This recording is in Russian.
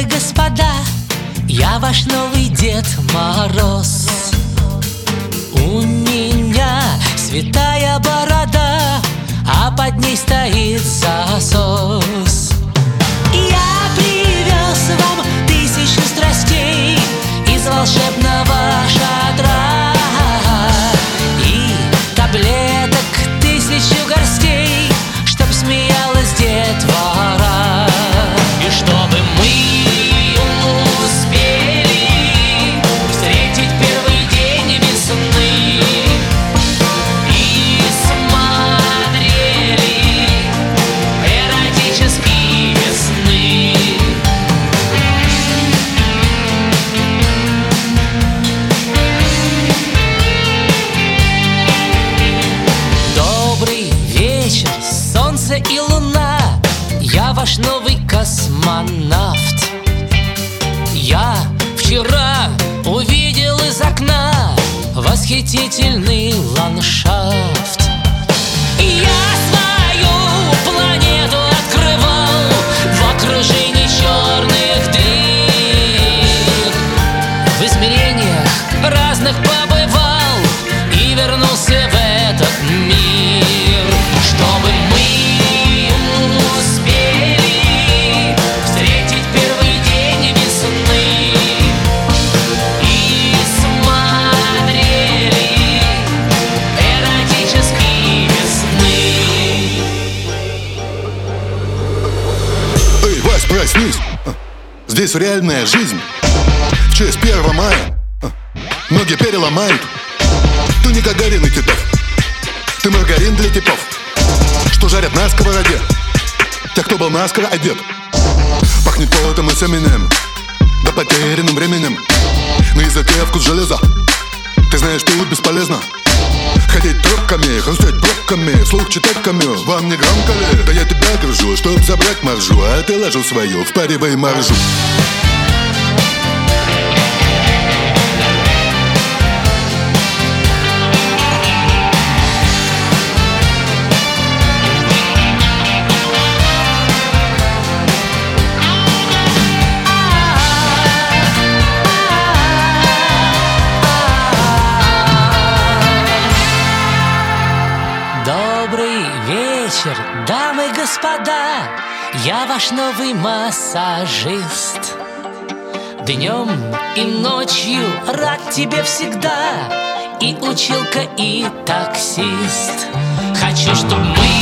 дамы, господа, я ваш новый Дед Мороз. У меня святая борода, а под ней стоит засос. Я привез вам 1000 страстей из волшебного шатра и таблеток 1000 горстей, чтоб смеялась детвора. И чтобы мы успели встретить первый день весны и смотрели эротические сны. Добрый вечер, солнце и луна, я ваш новый космонавт. Я вчера увидел из окна восхитительный ландшафт. И я свою планету открывал в окружении черных дыр. В измерениях разных побывал и вернулся в этот мир, чтобы мы успели встретить первый день весны и смотрели эротические сны. Эй, Вась, проснись! Здесь реальная жизнь. В честь 1 мая ноги переломают. Ты не Гагарин и Титов, ты маргарин для типов, что жарят на сковороде тех, кто был наскоро одет. Пахнет потом и семенем, да потерянным временем. На языке вкус железа. Ты знаешь, тут бесполезно ходить тропками, хрустеть пробками, вслух читать камю. Вам не громко ли? Да я тебя кружу, чтоб забрать маржу, а ты ложу свою, впаривай маржу. Добрый вечер, дамы, господа, я ваш новый массажист. Днем и ночью рад тебе всегда, и училка, и таксист. Хочу, чтоб мы